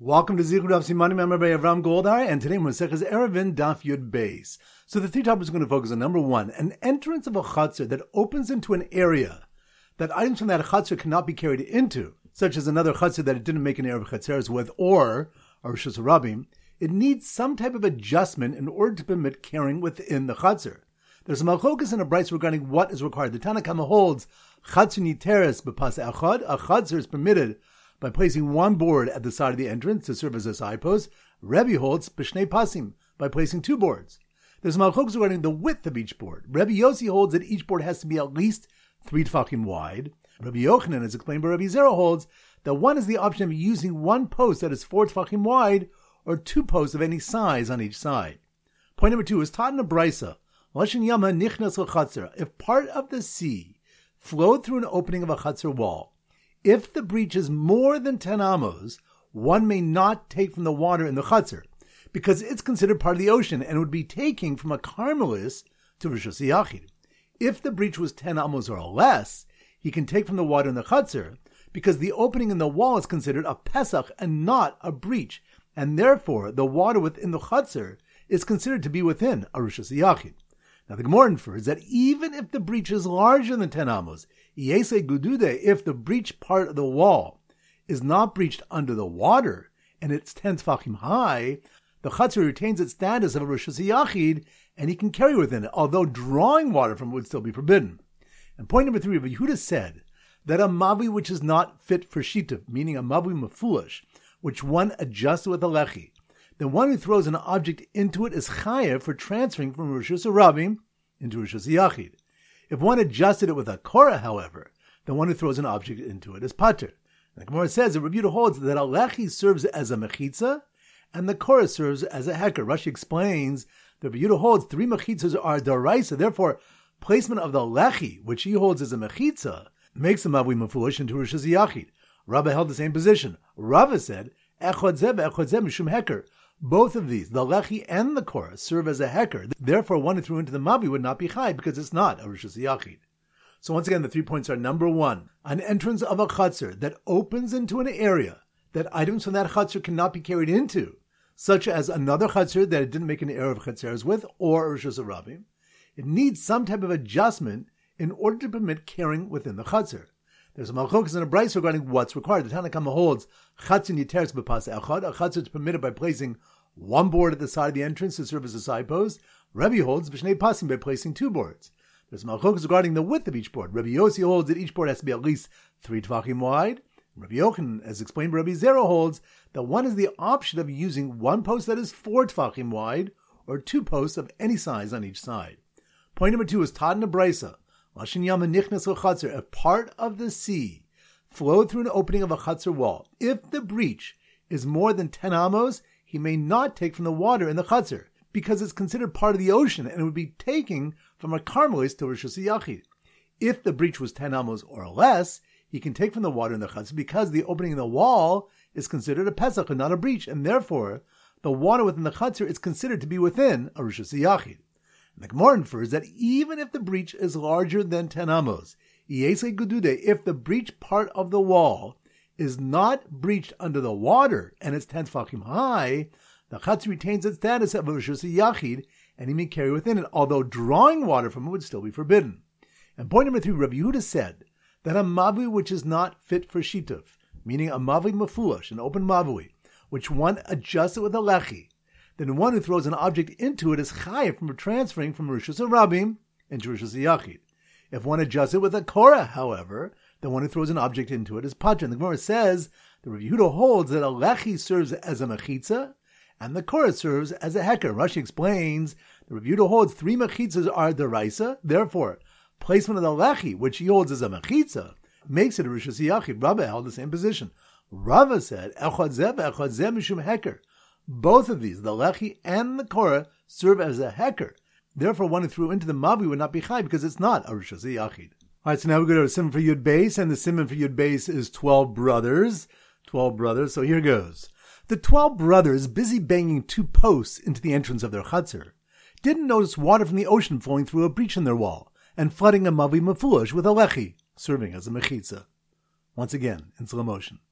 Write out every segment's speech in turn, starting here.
Welcome to Zichud Daf Simanim. I'm Rabbi Avram Goldar, and today we're Masechus Eruvin Daf Yud Beis. So the three topics we're going to focus on. Number one, an entrance of a chutzner that opens into an area that items from that chutzner cannot be carried into, such as another chutzner that it didn't make an Erev Chatzeres with, or a Rishus Harabim. It needs some type of adjustment in order to permit carrying within the chutzner. There's a malchokas in a brayso regarding what is required. The Tanna Kama holds chutzner niteres b'pas echad. A chutzner is permitted by placing one board at the side of the entrance to serve as a side post. Rebbe holds b'shnei pasim, by placing two boards. There's malchokas regarding the width of each board. Rebbe Yossi holds that each board has to be at least 3 tefachim wide. Rebbe Yochanan, as explained by Rebbe Zera, holds that one is the option of using one post that is 4 tefachim wide, or two posts of any size on each side. Point number 2 is taught in a brisa. Lashon Yama nichnas l'chatzar. If part of the sea flowed through an opening of a chatzar wall, if the breach is more than 10 amos, one may not take from the water in the chutzner, because it's considered part of the ocean and would be taking from a Carmelis to Rishus Yachid. If the breach was 10 amos or less, he can take from the water in the chutzner, because the opening in the wall is considered a Pesach and not a breach, and therefore the water within the chutzner is considered to be within a Rishus Yachid. Now the Gemara infers that even if the breach is larger than 10 amos, Yese Gudude, if the breach part of the wall is not breached under the water and it's 10 tefachim high, the chutzner retains its status of a Rishus Yachid and he can carry within it, although drawing water from it would still be forbidden. And point number 3, Rabbi Yehuda said that a mavi which is not fit for shitav, meaning a mavi mafulish, which one adjusts with a lechi, then one who throws an object into it is chayev for transferring from Rishus Harabim into Rishus Yachid. If one adjusted it with a korah, however, then one who throws an object into it is pater. The Gemara says that Rabbi Yehuda holds that a lechi serves as a mechitza and the korah serves as a heker. Rashi explains that Rabbi Yehuda holds 3 mechitzas are daraisa. Therefore, placement of the lechi, which he holds as a mechitza, makes the mavui mafulish into Rishus Yachid. Rabbi held the same position. Rava said, echad zeh mishum heker. Both of these, the lechi and the korah, serve as a heker. Therefore, one who threw into the mavi would not be chai because it's not a Rishus Yachid. So once again, the 3 points are: number 1, an entrance of a chutzner that opens into an area that items from that chutzner cannot be carried into, such as another chutzner that it didn't make an Erev Chatzeres with, or a Rishus Harabim. It needs some type of adjustment in order to permit carrying within the chutzner. There's a malchokas in a brayso regarding what's required. The Tanna Kama holds chutzner niteres b'pas echad. A chutzner is permitted by placing one board at the side of the entrance to serve as a side post. Rebbe holds b'shnei pasim by placing 2 boards. There's malchokas regarding the width of each board. Rebbe Yossi holds that each board has to be at least 3 tefachim wide. Rebbe Yochanan, as explained by Rebbe Zera, holds that one has the option of using one post that is 4 tefachim wide, or 2 posts of any size on each side. Point number 2 is taught in a brayso. Lashon Yama nichnas l'chatzar. If part of the sea flowed through an opening of a chatzar wall, if the breach is more than 10 amos, he may not take from the water in the chatzar, because it's considered part of the ocean and it would be taking from a Carmelis to Rishus Yachid. If the breach was 10 amos or less, he can take from the water in the chatzar, because the opening in the wall is considered a Pesach and not a breach, and therefore the water within the chatzar is considered to be within a Rishus Yachid. And the Gemara infers that even if the breach is larger than 10 amos, if the breach part of the wall is not breached under the water and it's 10 tefachim high, the chatzar retains its status of a Rishus Yachid and he may carry within it, although drawing water from it would still be forbidden. And point number 3, Rabbi Yehuda said that a mavi which is not fit for shitav, meaning a mavi mafulish, an open mavi, which one adjusts it with a lechi, then one who throws an object into it is chayav from transferring from Rishus Harabim into Rishus Yachid. If one adjusts it with a korah, however, then one who throws an object into it is pater. And the Gemara says the Rabbi Yehuda holds that a lechi serves as a mechitza and the korah serves as a heker. Rashi explains the Rabbi Yehuda holds 3 mechitzas are deraisa. Therefore, placement of the lechi, which he holds as a mechitza, makes it a Rishus Yachid. Rabbi held the same position. Rava said echad zeh mishum heker. Both of these, the lechi and the korah, serve as a heker. Therefore, one who threw into the mavi would not be chai because it's not a Rishus Yachid. All right, so now we go to a simon for Yud Beis, and the simon for Yud Beis is 12 brothers. 12 brothers, so here goes. The 12 brothers, busy banging 2 posts into the entrance of their chutzner, didn't notice water from the ocean flowing through a breach in their wall and flooding a mavi mafulish with a lechi, serving as a mechitza. Once again, in slow motion.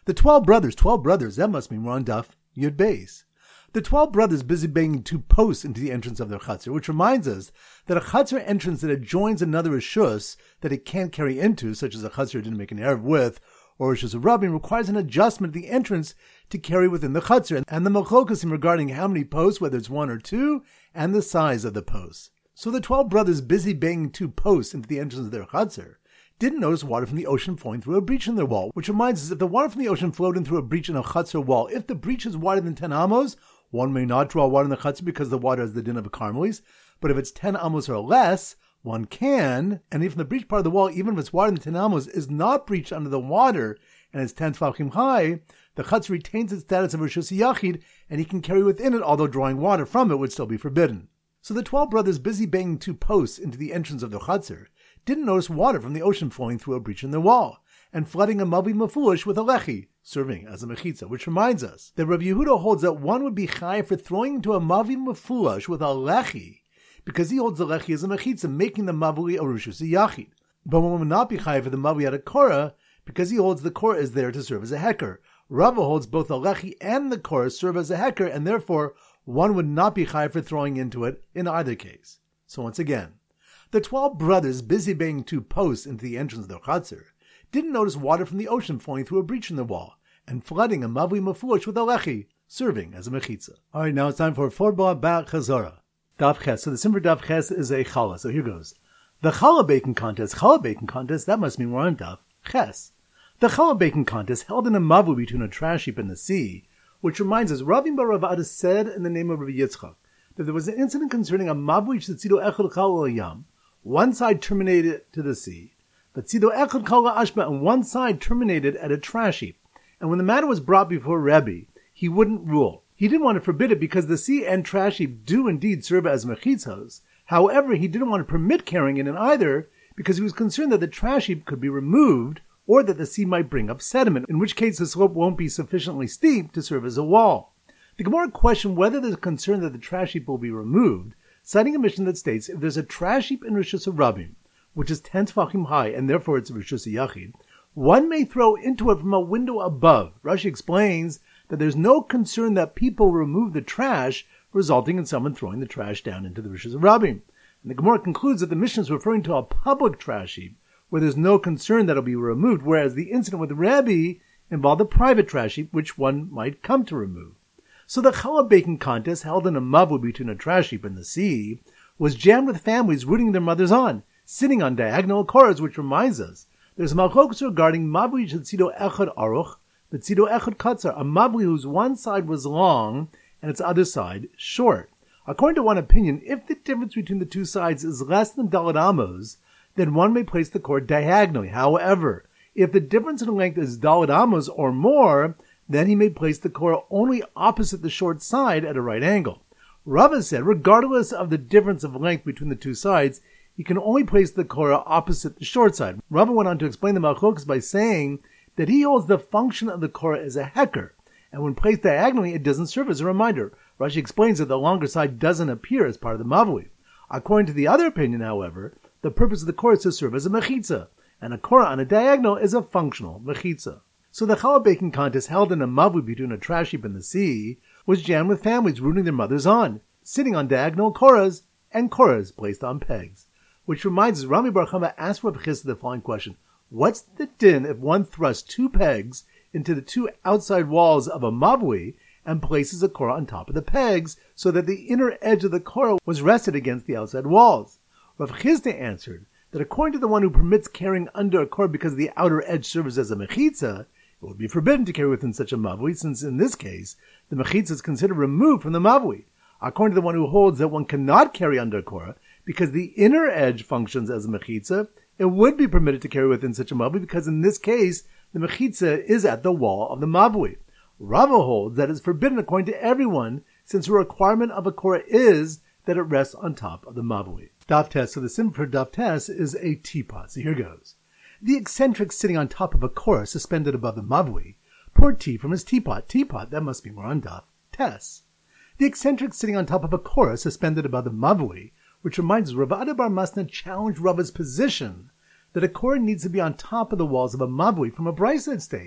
The 12 brothers, that must mean we're on Daf Yud Beis. The 12 brothers busy banging 2 posts into the entrance of their chutzner, which reminds us that a chutzner entrance that adjoins another rishus that it can't carry into, such as a chutzner it didn't make an erev with, or rishus of rabbim, requires an adjustment of the entrance to carry within the chutzner, and the machlokasim regarding how many posts, whether it's 1 or 2, and the size of the posts. So the 12 brothers busy banging 2 posts into the entrance of their chutzner didn't notice water from the ocean flowing through a breach in their wall, which reminds us if the water from the ocean flowed in through a breach in a chutzner wall, if the breach is wider than 10 amos, one may not draw water in the chutzner because the water is the din of a Carmelis, but if it's 10 amos or less, one can, and if the breach part of the wall, even if it's wider than 10 amos, is not breached under the water, and it's 10 tefachim high, the chutzner retains its status of rishus yachid, and he can carry within it, although drawing water from it would still be forbidden. So the 12 brothers busy banging 2 posts into the entrance of the chutzner didn't notice water from the ocean flowing through a breach in their wall, and flooding a mavi mafulish with a lechi, serving as a mechitza, which reminds us that Rabbi Yehuda holds that one would be chayav for throwing into a mavi mafulish with a lechi, because he holds the lechi as a mechitza, making the mavuli a rishus yachid. But one would not be chayav for the mavi at a korah, because he holds the korah is there to serve as a heker. Rava holds both the lechi and the korah serve as a heker, and therefore one would not be chayav for throwing into it in either case. So once again, the 12 brothers busy banging 2 posts into the entrance of their chutzner didn't notice water from the ocean flowing through a breach in the wall and flooding a mavli mafulish with a lechi, serving as a mechitza. All right, now it's time for Forba Ba'at Chazara. Daf Ches. So the sim for Daf Ches is a challah. So here goes. The challah baking contest, that must mean we're on Daf Ches. The challah baking contest held in a mavli between a trash heap and the sea, which reminds us, Rabbi Bar Rav Ada said in the name of Rabbi Yitzchak that there was an incident concerning a mavli shetzido echad chal yam. One side terminated to the sea, but tzido echad kal ashba, and one side terminated at a trash heap. And when the matter was brought before Rebbe, he wouldn't rule. He didn't want to forbid it because the sea and trash heap do indeed serve as mechitzos. However, he didn't want to permit carrying it in either because he was concerned that the trash heap could be removed or that the sea might bring up sediment, in which case the slope won't be sufficiently steep to serve as a wall. The Gemara questioned whether there's concern that the trash heap will be removed, citing a mission that states if there's a trash heap in Rishus Rabbim, which is 10 tefachim high and therefore it's Rishus Yachid, one may throw into it from a window above. Rashi explains that there's no concern that people remove the trash, resulting in someone throwing the trash down into the Rishus Rabbim. And the Gemara concludes that the mission is referring to a public trash heap, where there's no concern that it'll be removed, whereas the incident with Rebbe involved a private trash heap, which one might come to remove. So the challah baking contest held in a mavli between a trash heap and the sea was jammed with families rooting their mothers on, sitting on diagonal korahs, which reminds us there's a malchokus regarding mavli shetzido echad aruch, but tzido echad katzar, a mavli whose one side was long and its other side short. According to one opinion, if the difference between the two sides is less than daled amos, then one may place the cord diagonally. However, if the difference in length is daled amos or more, then he may place the korah only opposite the short side at a right angle. Rava said, regardless of the difference of length between the two sides, he can only place the korah opposite the short side. Rava went on to explain the malchokus by saying that he holds the function of the korah as a heker, and when placed diagonally, it doesn't serve as a reminder. Rashi explains that the longer side doesn't appear as part of the mavli. According to the other opinion, however, the purpose of the korah is to serve as a mechitza, and a korah on a diagonal is a functional mechitza. So the challah baking contest held in a mavli between a trash heap and the sea was jammed with families rooting their mothers on, sitting on diagonal korahs, and korahs placed on pegs. Which reminds us, Rami Bar Chama asked Rav Chisda the following question: what's the din if one thrusts 2 pegs into the 2 outside walls of a mavli and places a korah on top of the pegs so that the inner edge of the korah was rested against the outside walls? Rav Chisda answered that according to the one who permits carrying under a korah because the outer edge serves as a mechitza, it would be forbidden to carry within such a mavli, since in this case, the mechitza is considered removed from the mavli. According to the one who holds that one cannot carry under a korah, because the inner edge functions as a mechitza, it would be permitted to carry within such a mavli, because in this case, the mechitza is at the wall of the mavli. Rava holds that it's forbidden according to everyone, since the requirement of a korah is that it rests on top of the mavli. Daf Tes. So the sim for Daf Tes is a teapot. So here goes. The eccentric sitting on top of a korah suspended above the mavli poured tea from his teapot. Teapot, that must be more on Daf Tes. The eccentric sitting on top of a korah suspended above the mavli, which reminds us Rav Ada bar Masna challenged Rava's position that a korah needs to be on top of the walls of a mavli from a brisa that states,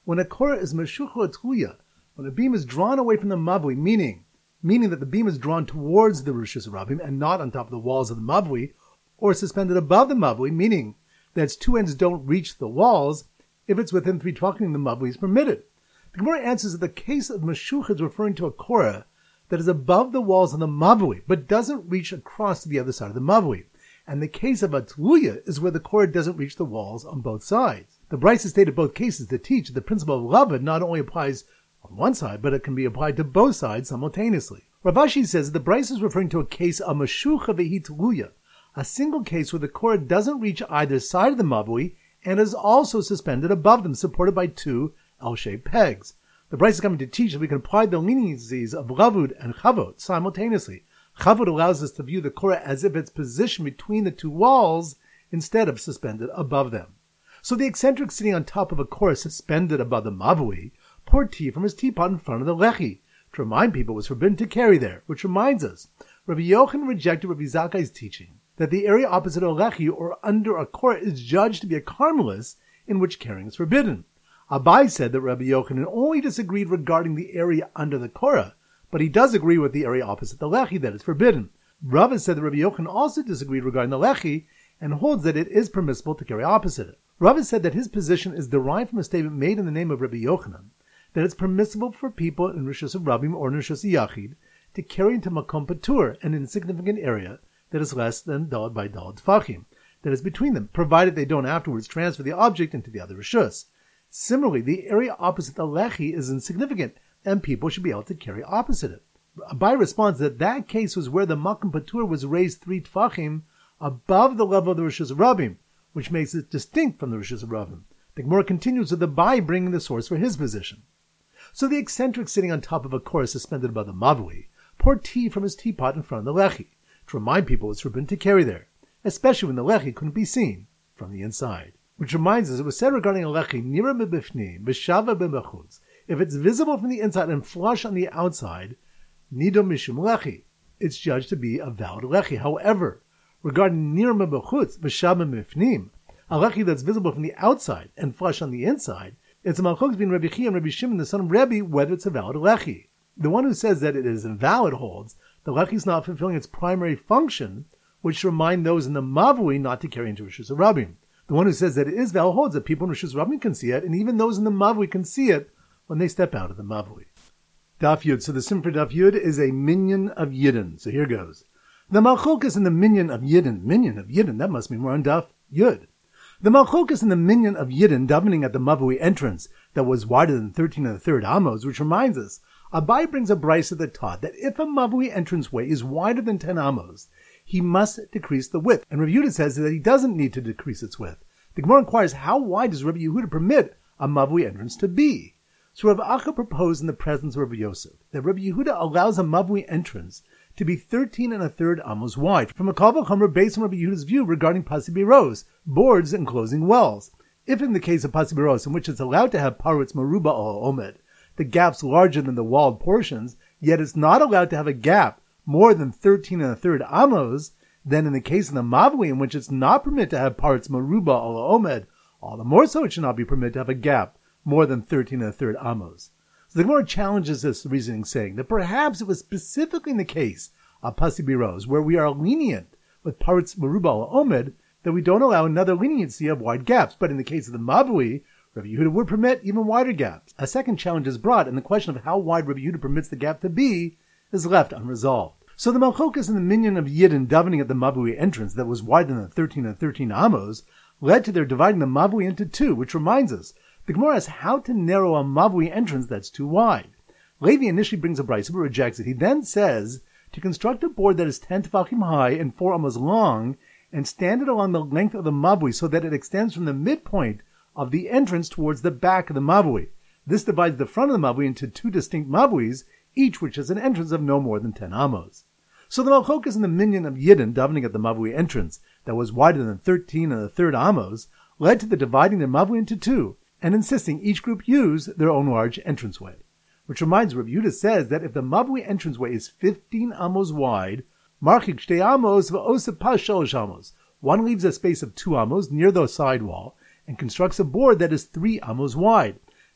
when a korah is meshucha tluya, when a beam is drawn away from the mavui, meaning that the beam is drawn towards the Rishus Rabim and not on top of the walls of the mavui, or suspended above the mavui, meaning that its two ends don't reach the walls, if it's within 3 tvachim, the mavui is permitted. The Gemara answers that the case of meshucha is referring to a korah that is above the walls of the mavui, but doesn't reach across to the other side of the mavui. And the case of a tluya is where the korah doesn't reach the walls on both sides. The Brisa stated both cases to teach that the principle of Lavud not only applies on one side, but it can be applied to both sides simultaneously. Rav Ashi says that the Brisa is referring to a case of meshucha vehi tluya, a single case where the korah doesn't reach either side of the mavui and is also suspended above them, supported by 2 L-shaped pegs. The Brisa is coming to teach that we can apply the leniencies of Lavud and Chavod simultaneously. Chavod allows us to view the korah as if it's positioned between the 2 walls instead of suspended above them. So the eccentric sitting on top of a korah suspended above the mavui poured tea from his teapot in front of the lechi to remind people it was forbidden to carry there, which reminds us, Rabbi Yochanan rejected Rabbi Zakkai's teaching that the area opposite a lechi or under a korah is judged to be a carmelis in which carrying is forbidden. Abai said that Rabbi Yochanan only disagreed regarding the area under the korah, but he does agree with the area opposite the lechi that is forbidden. Rava said that Rabbi Yochanan also disagreed regarding the lechi and holds that it is permissible to carry opposite it. Rava said that his position is derived from a statement made in the name of Rabbi Yochanan that it's permissible for people in Rishus Rabim or in Rishus Yachid to carry into Makom Patur, an insignificant area that is less than Dalad by Dalad Tfachim, that is between them, provided they don't afterwards transfer the object into the other Rishus. Similarly, the area opposite the Lechi is insignificant, and people should be able to carry opposite it. Abai responds that case was where the Makom Patur was raised 3 Tfachim above the level of the Rishus Rabim, which makes it distinct from the Rishus Rabim. The Gemara continues with the Abai bringing the source for his position. So the eccentric sitting on top of a korah suspended above the mavui poured tea from his teapot in front of the lechi to remind people it's forbidden to carry there, especially when the lechi couldn't be seen from the inside. Which reminds us, it was said regarding a lechi, nira b'bifnim, v'shava b'bachutz, if it's visible from the inside and flush on the outside, nido mishum lechi, it's judged to be a valid lechi. However, regarding nira b'bachutz, v'shava b'bifnim, a lechi that's visible from the outside and flush on the inside, it's a malchok between Rabbi Chia and Rabbi Shimon, the son of Rebbe, whether it's a valid lechi. The one who says that it is invalid holds the lechi is not fulfilling its primary function, which should remind those in the mavui not to carry into Rishus Rabim. The one who says that it is valid holds that people in Rishus Rabim can see it, and even those in the mavui can see it when they step out of the mavui. Daf Yud. So the sim for Daf Yud is a minyan of Yidden. So here goes. The malchok in the minyan of Yidden. Minyan of Yidden. That must mean we're on Daf Yud. The malchokas in the minyan of Yidden davening at the mavui entrance that was wider than 13 1/3 amos, which reminds us, Abai brings a brisa that taught that if a mavui entranceway is wider than 10 amos, he must decrease the width. And Rav Yehuda says that he doesn't need to decrease its width. The Gemara inquires, how wide does Rabbi Yehuda permit a mavui entrance to be? So Rav Acha proposed in the presence of Rabbi Yosef that Rabbi Yehuda allows a mavui entrance to be 13 1/3 amos wide, from a kal v'chomer based on Rabbi Yehuda's view regarding pasibiros, boards enclosing wells. If in the case of pasibiros, in which it's allowed to have parutz maruba al omed, the gaps larger than the walled portions, yet it's not allowed to have a gap more than 13 1/3 amos, then in the case of the mavui, in which it's not permitted to have parutz maruba al omed, all the more so it should not be permitted to have a gap more than 13 1/3 amos. So the Gemara challenges this reasoning, saying that perhaps it was specifically in the case of pasibiros, where we are lenient with parutz maruba al omed, that we don't allow another leniency of wide gaps. But in the case of the mavui, Rabbi Yehuda would permit even wider gaps. A second challenge is brought, and the question of how wide Rabbi Yehuda permits the gap to be is left unresolved. So the malchokas in the minyan of Yidden davening at the mavui entrance that was wider than 13 1/13 amos led to their dividing the mavui into 2, which reminds us, the Gemara asks how to narrow a mavui entrance that's too wide. Levi initially brings a brisa but rejects it. He then says to construct a board that is 10 tefachim high and 4 amos long and stand it along the length of the mavui so that it extends from the midpoint of the entrance towards the back of the mavui. This divides the front of the mavui into 2 distinct mavuis, each which has an entrance of no more than 10 amos. So the malchokas in the minyan of Yidden davening at the mavui entrance that was wider than 13 1/3 amos led to the dividing the mavui into 2, and insisting each group use their own large entranceway. Which reminds Rav Yehuda says that if the mavui entranceway is 15 amos wide, marchik shtei amos v'osef pas shalosh amos, one leaves a space of 2 amos near the side wall and constructs a board that is 3 amos wide.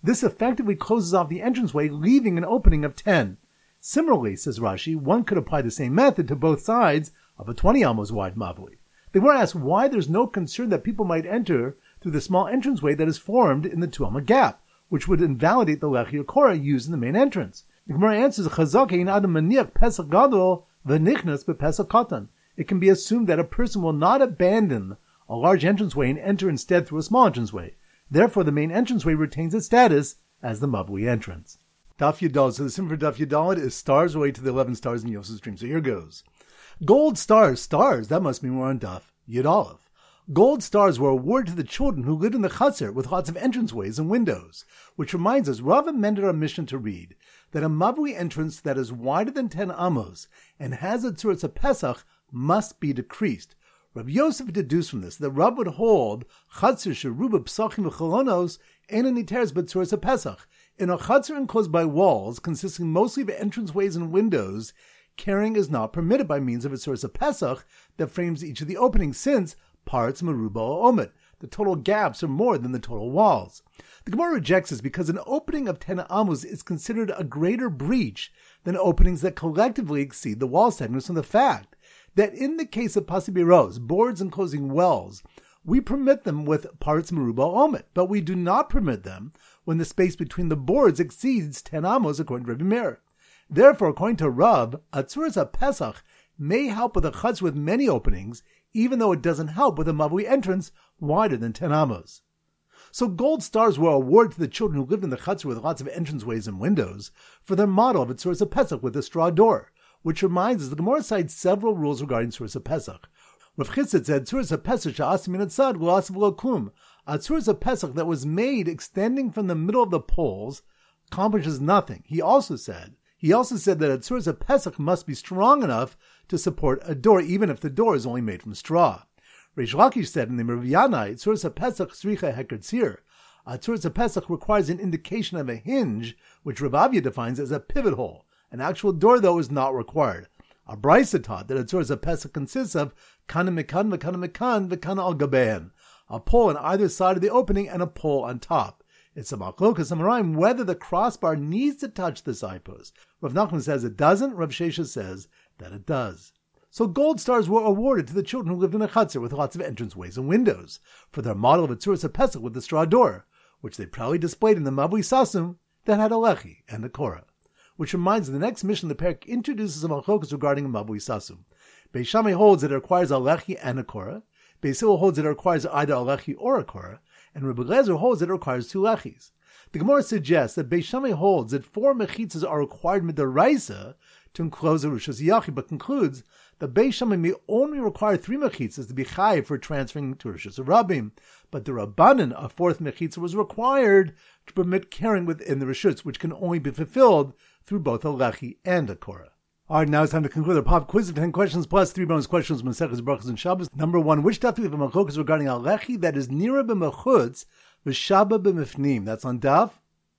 This effectively closes off the entranceway, leaving an opening of 10. Similarly, says Rashi, one could apply the same method to both sides of a 20 amos wide mavui. The Gemara asks why there's no concern that people might enter through the small entranceway that is formed in the 2 amma gap, which would invalidate the lechi or korah used in the main entrance. The Gemara answers, Chazak ein adam maniach pesach gadol v'nichnas b'pesach katan. It can be assumed that a person will not abandon a large entranceway and enter instead through a small entranceway. Therefore, the main entranceway retains its status as the mavui entrance. Daf Yudal. So the symbol for Daf Yudal is stars away to the 11 stars in Yosef's dream. So here goes. Gold stars, that must mean we're on Daf Yudal. Gold stars were awarded to the children who lived in the Chatzar with lots of entranceways and windows, which reminds us, Rav amended our mission to read that a mavui entrance that is wider than 10 amos and has a tzuras of Pesach must be decreased. Rabbi Yosef deduced from this that Rav would hold Chatzar sheruba psachim v'cholonos ein aniteres but tzuras of Pesach. In a Chatzar enclosed by walls, consisting mostly of entranceways and windows, carrying is not permitted by means of a tzuras of Pesach that frames each of the openings, since parts meruba or omit. The total gaps are more than the total walls. The Gemara rejects this because an opening of 10 amos is considered a greater breach than openings that collectively exceed the wall segments, from the fact that in the case of pasibiros, boards enclosing wells, we permit them with parts meruba or omit, but we do not permit them when the space between the boards exceeds 10 amos, according to Rabbi Meir. Therefore, according to Rav, a tzuras of Pesach may help with a chutz with many openings, even though it doesn't help with a mavui entrance wider than 10 amos. So gold stars were awarded to the children who lived in the chutzner with lots of entranceways and windows for their model of a tzuras of Pesach with a straw door, which reminds us the Gemara cites several rules regarding tzuras of Pesach. Rav Chitzit said, tzuras of Pesach sha'asim min atzad v'lo asim v'lo klum. A tzuras of Pesach that was made extending from the middle of the poles accomplishes nothing. He also said that a tzuras of Pesach must be strong enough to support a door, even if the door is only made from straw. Reish Lakish said in the Rav Yanai, tzuras of Pesach tzricha heker tzir. A tzuras of Pesach requires an indication of a hinge, which Rav Avia defines as a pivot hole. An actual door, though, is not required. A Brisa taught that a tzuras of Pesach consists of kana mikan v'kana mikan v'kana al gabein, a pole on either side of the opening and a pole on top. It's a machlokas amarim whether the crossbar needs to touch the side post. Rav Nachman says it doesn't. Rav Shesha says that it does. So gold stars were awarded to the children who lived in a chutzner with lots of entranceways and windows for their model of a tzuras of Pesach with the straw door, which they proudly displayed in the mavui sasum that had a lechi and a korah. Which reminds us, the next mission the parak introduces a machlokas regarding a mavui sasum. Beis Shammai holds that it requires a lechi and a korah. Beis Hillel holds that it requires either a lechi or a korah. And Rabbi Lezer holds that it requires 2 lechis. The Gemara suggests that Beis Shammai holds that 4 mechitzas are required midaraisa to enclose a rishus yachid, but concludes that Beis Shammai may only require 3 mechitzas to be chayiv for transferring to rishus rabim. But the Rabbanan, a 4th mechitza, was required to permit carrying within the rishus, which can only be fulfilled through both a lechi and a korah. All right, now it's time to conclude our pop quiz of 10 questions plus 3 bonus questions from Maseches Brachos and Shabbos. Number 1, which daf do we have a machlokas regarding a lechi that is nira b'mechutz v'shaba b'mifnim? That's on daf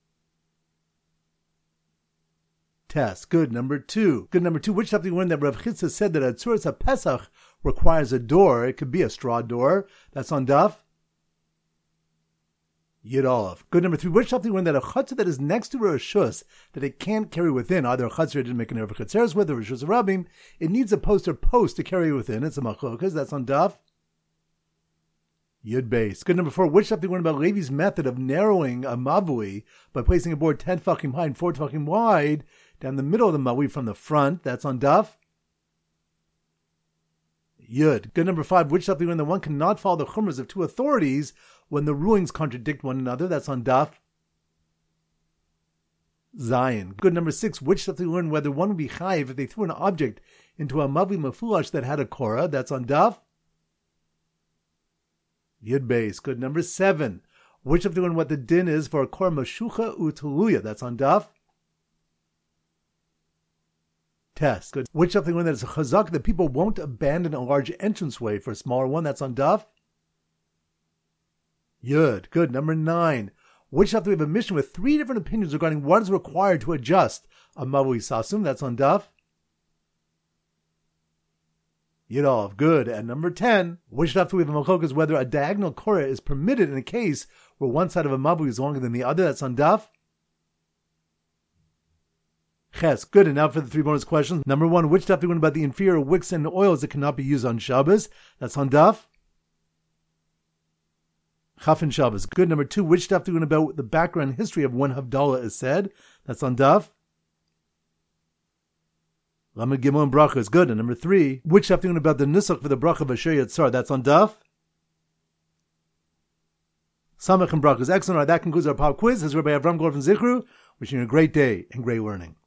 Test. Good. Number 2. Which daf do we learn that Rav Chitzah said that a tzuras of Pesach requires a door? It could be a straw door. That's on daf Yud Aleph. Good. Number 3. Which daf do we learn that a chutzner that is next to a rishus that it can't carry within, either a chutzner didn't make an erev chatzeres with, or rishus rabim, it needs a post or post to carry within. It's a machlokas. That's on daf Yud Beis. Good. Number 4. Which daf do we learn about Levi's method of narrowing a mavui by placing a board 10 tefachim high and 4 tefachim wide down the middle of the mavui from the front? That's on daf Yud. Good. Number 5. Which daf do we learn that one cannot follow the chumras of 2 authorities when the rulings contradict one another? That's on daf Zion. Good. Number 6. Which daf do we learn whether one would be chayiv if they threw an object into a mavui mafulash that had a korah? That's on daf Yud Beis. Good. Number 7. Which daf do we learn what the din is for a korah mashucha utuluya? That's on daf Test. Good. Which daf do we learn that it's a chazak that people won't abandon a large entranceway for a smaller one? That's on daf Yud. Good. Number 9. Which daf do we have a mission with 3 different opinions regarding what is required to adjust a mavui sasum? That's on daf Yidov, good. And number 10, which daf do we have a machlokas whether a diagonal korah is permitted in a case where one side of a mabui is longer than the other? That's on daf Ches. Good. And now for the 3 bonus questions. Number 1, which daf do we learn about the inferior wicks and oils that cannot be used on Shabbos? That's on daf Chaf and Shabbos. Good. Number 2, which daf do we learn about the background history of when Havdalah is said? That's on daf Lamed Gimel and Bracha is good. And number 3, which daf do we learn about the nusach for the bracha of Asher Yatzar? That's on daf Samach and Bracha is excellent. All right, that concludes our pop quiz. This is Rabbi Avram Gold from Zichru. Wishing you a great day and great learning.